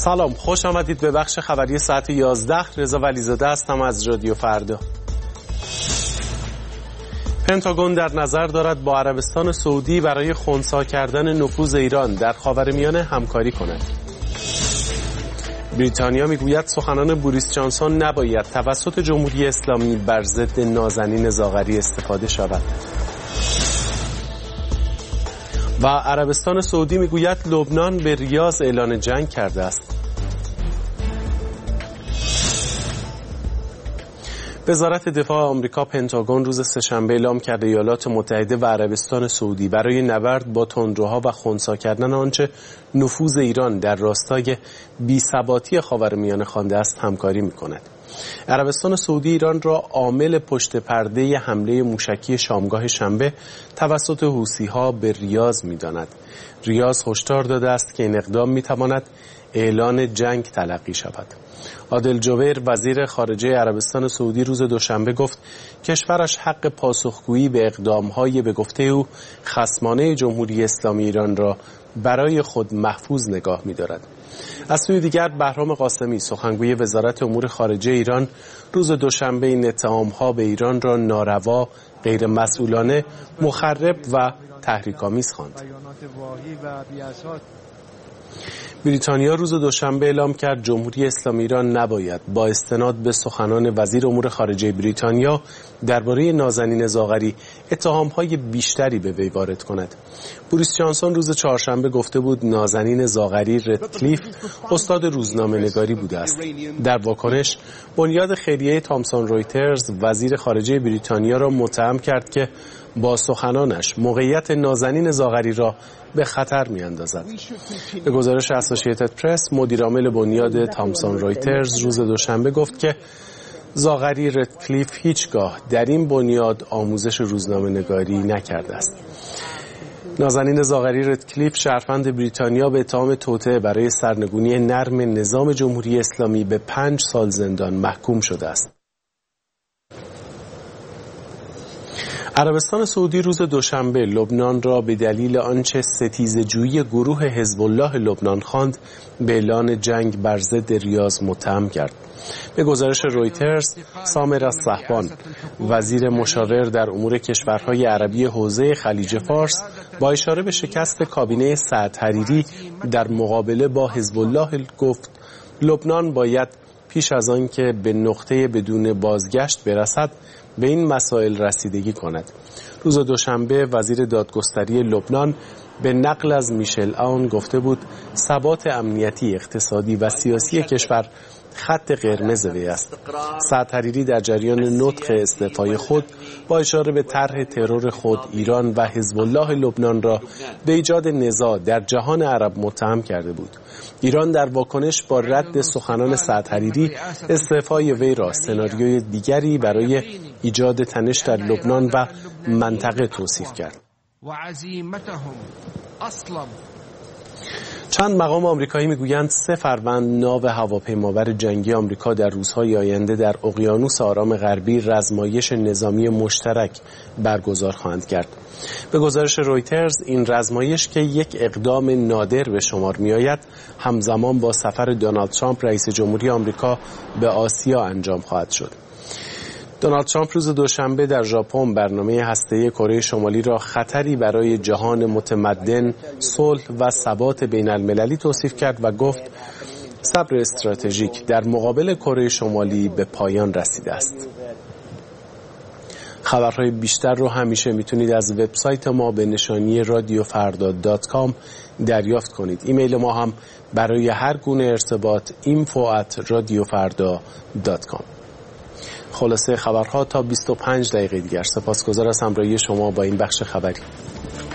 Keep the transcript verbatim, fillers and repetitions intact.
سلام، خوش آمدید به بخش خبری ساعت یازده. رضا ولیزاده هستم از رادیو فردا. پنتاگون در نظر دارد با عربستان سعودی برای خنثی کردن نفوذ ایران در خاورمیانه همکاری کند. بریتانیا میگوید سخنان بوریس جانسون نباید توسط جمهوری اسلامی بر ضد نازنین زاغری استفاده شود. و عربستان سعودی میگوید لبنان به ریاض اعلان جنگ کرده است. وزارت دفاع آمریکا پنتاگون روز سه‌شنبه اعلام کرده ایالات متحده و عربستان سعودی برای نبرد با تندروها و خنثی کردن آنچه نفوذ ایران در راستای بی‌ثباتی خاورمیانه خوانده است همکاری می‌کند. عربستان سعودی ایران را عامل پشت پرده حمله موشکی شامگاه شنبه توسط حوثی‌ها به ریاض می‌داند. ریاض هشدار داده است که این اقدام می‌تواند اعلان جنگ تلقی شود. عادل جبیر وزیر خارجه عربستان سعودی روز دوشنبه گفت کشورش حق پاسخگویی به اقدام‌های به گفته او خصمانه جمهوری اسلامی ایران را برای خود محفوظ نگاه می‌دارد. از سوی دیگر بهرام قاسمی سخنگوی وزارت امور خارجه ایران روز دوشنبه این اتهام‌ها به ایران را ناروا، غیر مسئولانه، مخرب و تحریک‌آمیز خواند. بریتانیا روز دوشنبه اعلام کرد جمهوری اسلامی ایران نباید با استناد به سخنان وزیر امور خارجه بریتانیا درباره نازنین زاغری اتهام‌های بیشتری به وی وارد کند. بوریس جانسون روز چهارشنبه گفته بود نازنین زاغری ردکلیف استاد روزنامه‌نگاری بوده است. در واکنش بنیاد خیریه تامسون رویترز وزیر خارجه بریتانیا را متهم کرد که با سخنانش موقعیت نازنین زاغری را به خطر می‌اندازد. به گزارش اسوسییتد پرس، مدیرعامل بنیاد تامسون رویترز روز دوشنبه گفت که زاغری ردکلیف هیچگاه در این بنیاد آموزش روزنامه‌نگاری نکرده است. نازنین زاغری ردکلیف شهروند بریتانیا به اتهام توطئه برای سرنگونی نرم نظام جمهوری اسلامی به پنج سال زندان محکوم شده است. عربستان سعودی روز دوشنبه لبنان را به دلیل آنچه ستیزه‌جویی گروه حزب الله لبنان خواند به اعلان جنگ بر ضد ریاض متهم کرد. به گزارش رویترز، سامر الصحبان وزیر مشاور در امور کشورهای عربی حوزه خلیج فارس با اشاره به شکست کابینه سعد حریری در مقابله با حزب الله گفت لبنان باید پیش از آن که به نقطه بدون بازگشت برسد به این مسائل رسیدگی کند. روز دوشنبه وزیر دادگستری لبنان به نقل از میشل آون گفته بود ثبات امنیتی، اقتصادی و سیاسی کشور خط قرمز وی است. سعد حریری در جریان نطق استعفای خود با اشاره به طرح ترور خود ایران و حزب الله لبنان را به ایجاد نزاع در جهان عرب متهم کرده بود. ایران در واکنش با رد سخنان سعد حریری استعفای وی را سناریوی دیگری برای ایجاد تنش در لبنان و منطقه توصیف کرد. چند مقام آمریکایی میگویند سه فروند ناو هواپیمابر جنگی آمریکا در روزهای آینده در اقیانوس آرام غربی رزمایش نظامی مشترک برگزار خواهند کرد. به گزارش رویترز این رزمایش که یک اقدام نادر به شمار می‌آید همزمان با سفر دونالد ترامپ رئیس جمهوری آمریکا به آسیا انجام خواهد شد. دونالد ترامپ روز دوشنبه در ژاپن برنامه هسته‌ای کره شمالی را خطری برای جهان متمدن، صلح و ثبات بین المللی توصیف کرد و گفت صبر استراتژیک در مقابل کره شمالی به پایان رسیده است. خبرهای بیشتر رو همیشه میتونید از وبسایت ما به نشانی رادیو فردا دات کام دریافت کنید. ایمیل ما هم برای هر گونه ارتباط اینفو ات رادیو فردا دات کام. خلاصه خبرها تا بیست و پنج دقیقه دیگر. سپاسگزار از همراهی شما با این بخش خبری.